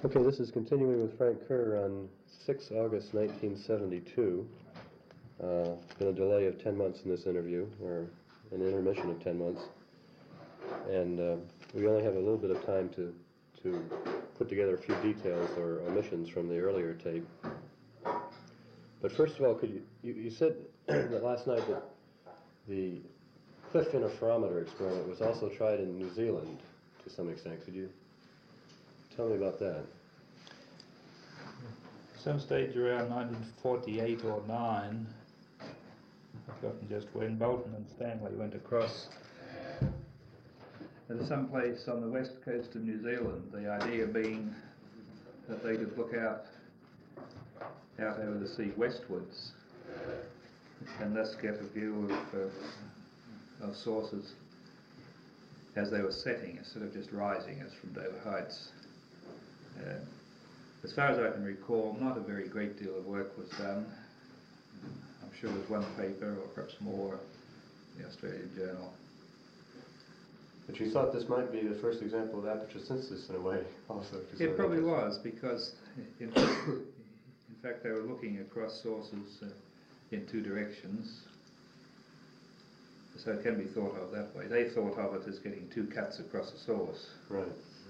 Okay, this is continuing with Frank Kerr on 6 August 1972. Been a delay of 10 months in this interview, or an intermission of 10 months. And we only have a little bit of time to put together a few details or omissions from the earlier tape. But first of all, could you said that last night that the cliff interferometer experiment was also tried in New Zealand to some extent. Could you tell me about that? Some stage around 1948 or 9, I've forgotten just when, Bolton and Stanley went across. At some place on the west coast of New Zealand, the idea being that they could look out over the sea westwards and thus get a view of sources as they were setting instead of just rising as from Dover Heights. As far as I can recall, not a very great deal of work was done. I'm sure there's one paper or perhaps more in the Australian Journal. But you thought this might be the first example of aperture synthesis in a way, also. It probably was, because in fact they were looking across sources in two directions. So it can be thought of that way. They thought of it as getting two cuts across a source. Right.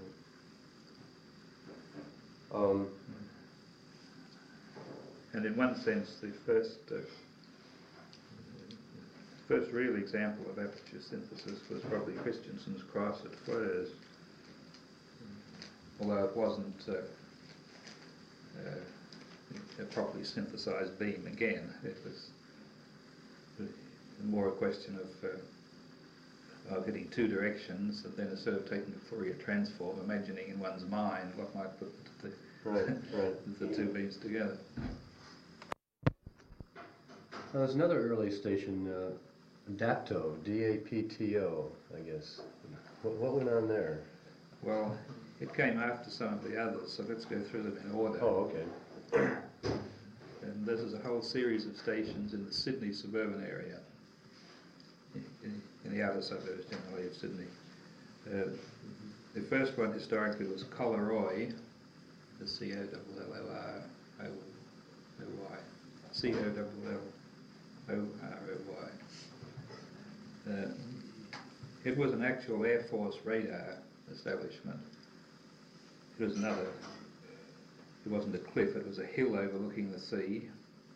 And in one sense, the first real example of aperture synthesis was probably Christensen's cross at Flers, although it wasn't a properly synthesized beam again. It was more a question of getting two directions, and then instead of taking a Fourier transform, imagining in one's mind what might put the two beams together. There's another early station, DAPTO, D-A-P-T-O, I guess. What went on there? Well, it came after some of the others, so let's go through them in order. Oh, okay. And this is a whole series of stations in the Sydney suburban area, in the outer suburbs generally of Sydney. The first one historically was Collaroy, the C-O-L-L-O-R-O-Y, C-O-L-L-O-R-O-Y. It was an actual Air Force radar establishment. It was it wasn't a cliff, it was a hill overlooking the sea.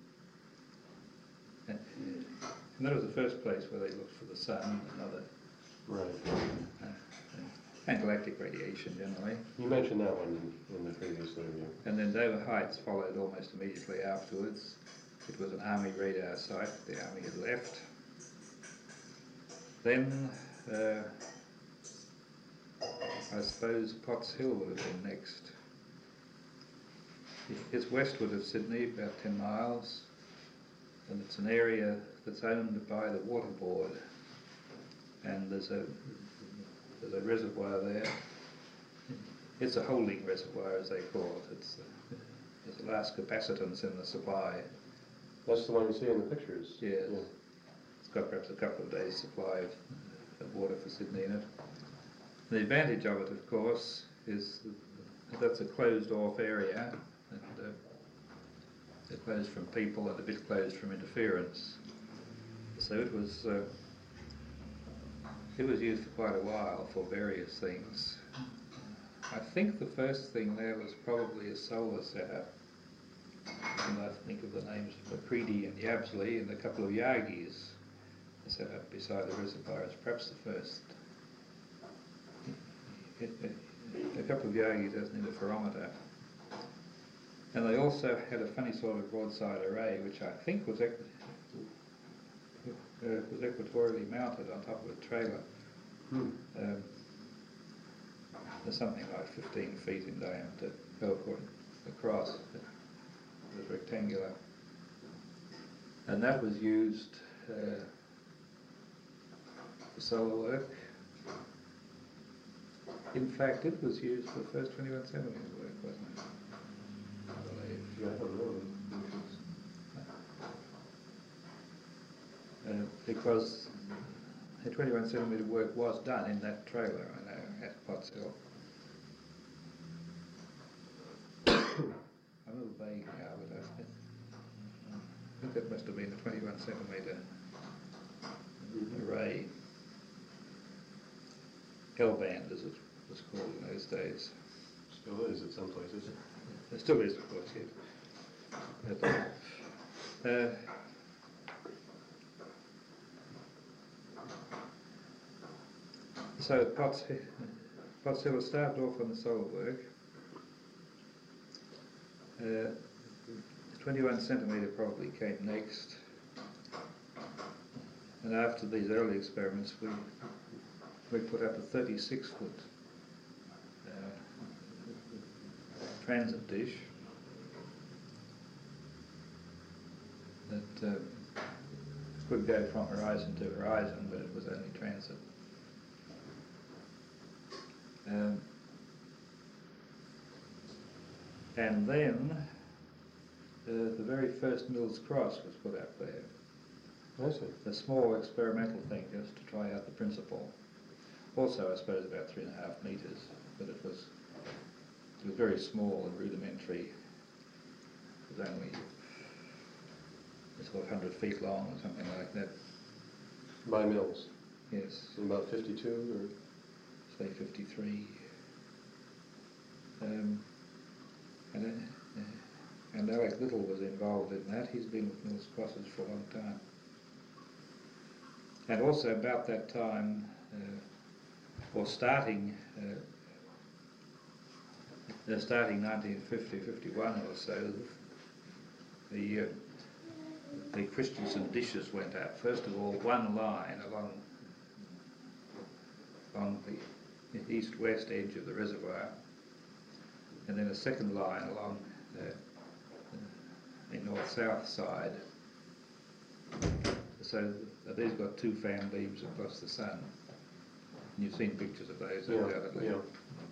And that was the first place where they looked for the sun and other... Right. And galactic radiation generally. You mentioned that one in the previous interview. And then Dover Heights followed almost immediately afterwards. It was an Army radar site. The Army had left. Then I suppose Potts Hill would have been next. It's westward of Sydney, about 10 miles, and it's an area that's owned by the Water Board. And there's a reservoir there. It's a holding reservoir, as they call it. There's a last capacitance in the supply. That's the one you see in the pictures. Yes. Yeah. It's got perhaps a couple of days' supply of water for Sydney in it. The advantage of it, of course, is that that's a closed-off area, and they're closed from people and a bit closed from interference. So it was used for quite a while for various things. I think the first thing there was probably a solar setup. And I think of the names of Macready and Yabsley and a couple of Yagis set up beside the reservoir as perhaps the first. A couple of Yagis as an interferometer. And they also had a funny sort of broadside array, which I think was equatorially mounted on top of a trailer. There's something like 15 feet in diameter, across. It was rectangular. And that was used for solar work. In fact, it was used for the first 21 centimetre work, wasn't it? I believe. Yeah, I don't know. Because the 21 centimetre work was done in that trailer, I know, at Potts Hill. I'm a little vague now, but I think that must have been a 21 centimetre array. L-band, as it was called in those days. Still is at some places. It still is, of course, yes. But, so Potts Hill started off on the solar work. 21 centimetre probably came next. And after these early experiments, we put up a 36-foot transit dish that could go from horizon to horizon, but it was only transit. And then the very first Mills Cross was put up there. I see. A small experimental thing just to try out the principle. Also, I suppose about 3.5 metres, but it was very small and rudimentary. It was only sort of 100 feet long or something like that. By Mills? Yes. In about 52 or? Say 53. And Alec Little was involved in that. He's been with Mills Crosses for a long time. And also about that time, or starting 1950-51 or so, the Christensen dishes went up. First of all, one line along the east-west edge of the reservoir, and then a second line along the north-south side. So these got two fan beams across the sun. And you've seen pictures of those, undoubtedly. Yeah.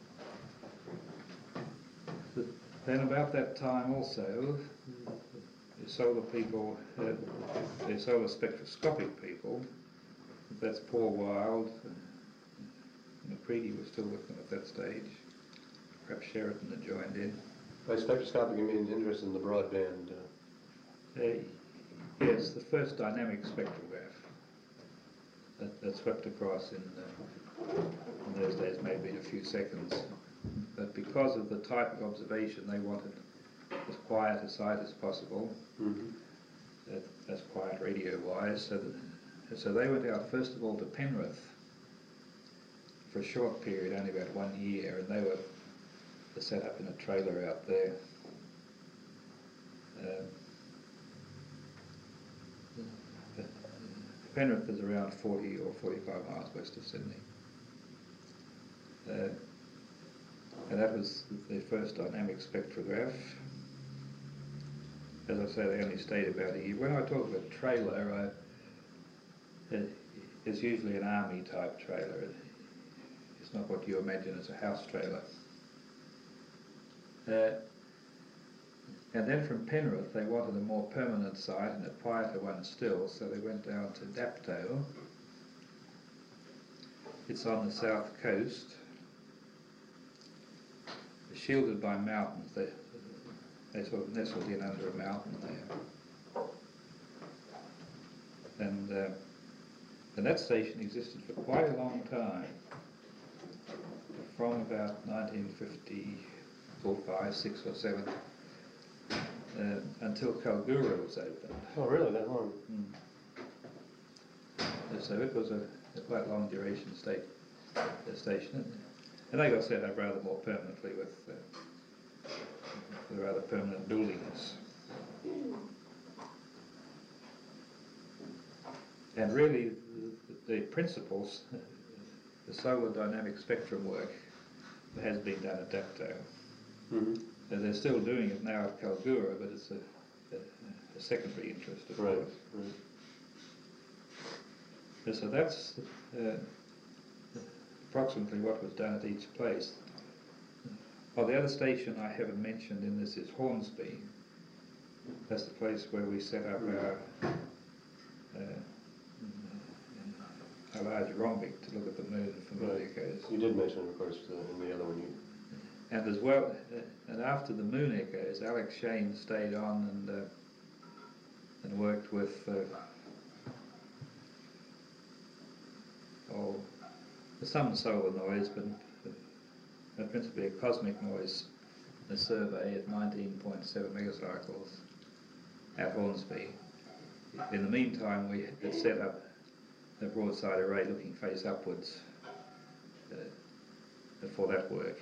Then about that time also, the solar people, the solar spectroscopic people, that's Paul Wild, McCready was still with them at that stage, perhaps Sheraton had joined in. By spectroscopic you mean interest in the broadband? Yes, the first dynamic spectrograph that swept across in those days may have been a few seconds. But because of the type of observation they wanted as quiet a sight as possible, as quiet radio-wise, so they went out first of all to Penrith for a short period, only about 1 year, and they were set up in a trailer out there. Penrith is around 40 or 45 miles west of Sydney. And that was their first dynamic spectrograph. As I say, they only stayed about a year. When I talk about trailer, it's usually an army type trailer. It's not what you imagine as a house trailer. And then from Penrith they wanted a more permanent site and a quieter one still, so they went down to Dapto. It's on the south coast, shielded by mountains. They sort of nestled in under a mountain there. And that station existed for quite a long time, from about 1954, 5, 6 or 7, until Kalgoorlie was opened. Oh, really? That long? So it was a quite long duration station, and they got set up rather more permanently with rather permanent buildings. And really, the principles, the solar dynamic spectrum work, has been done at Dapto. And they're still doing it now at Kalgoorlie, but it's a secondary interest, of course. And so that's approximately what was done at each place. Oh, the other station I haven't mentioned in this is Hornsby. That's the place where we set up our large rhombic to look at the moon from Monaco's. You did mention, of course, in the other one. And as well, and after the Moon Echoes, Alex Shane stayed on and worked with some solar noise, but principally a cosmic noise, a survey at 19.7 megacycles at Hornsby. In the meantime, we had set up a broadside array looking face upwards for that work.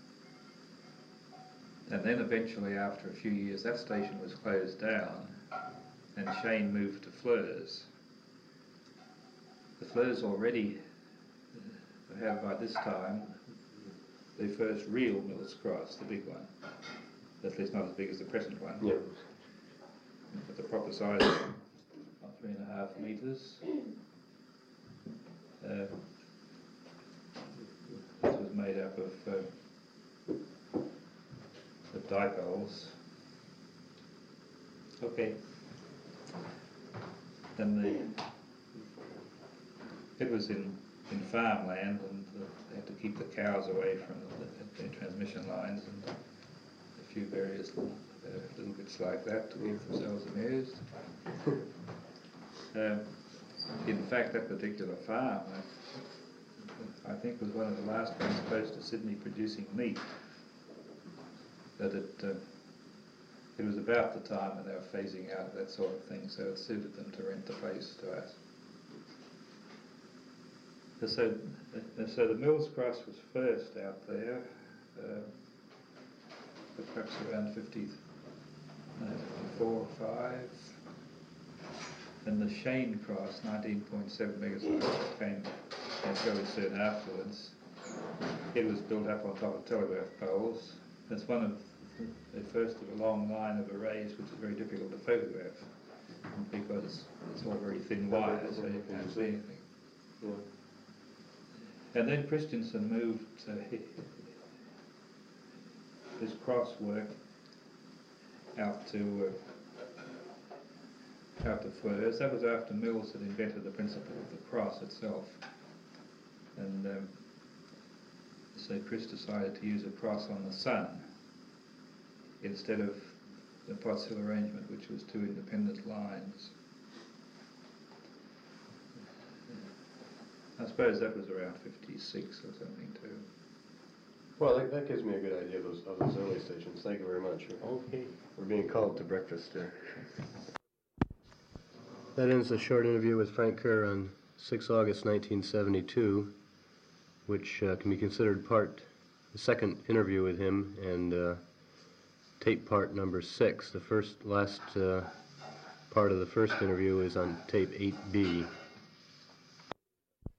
And then eventually, after a few years, that station was closed down and Shane moved to FLIRS. The FLIRS already had by this time the first real Mills Cross, the big one. At least not as big as the present one. Yeah. But the proper size of 3.5 metres. This was made up of dipoles. Okay. Then it was in farmland, and they had to keep the cows away from the transmission lines, and a few various little bits like that to keep themselves amused. In fact, that particular farm, I think, was one of the last ones close to Sydney producing meat. That it was about the time when they were phasing out that sort of thing, so it suited them to rent the place to us. So the Mills Cross was first out there, perhaps around 54 or 5. And the Shane Cross, 19.7 megacycles, came fairly soon afterwards. It was built up on top of telegraph poles. It's one of the first of a long line of arrays which is very difficult to photograph because it's all very thin wire, so you can't see anything. Yeah. And then Christensen moved his cross work out to FLIRS. That was after Mills had invented the principle of the cross itself. And so Chris decided to use a cross on the Sun instead of the Potts Hill arrangement, which was 2 independent lines. I suppose that was around 56 or something too. Well, that gives me a good idea of those early stations. Thank you very much. Okay. We're being called to breakfast here. That ends the short interview with Frank Kerr on 6 August 1972, which can be considered the second interview with him, and tape part number 6. The last part of the first interview is on tape 8B.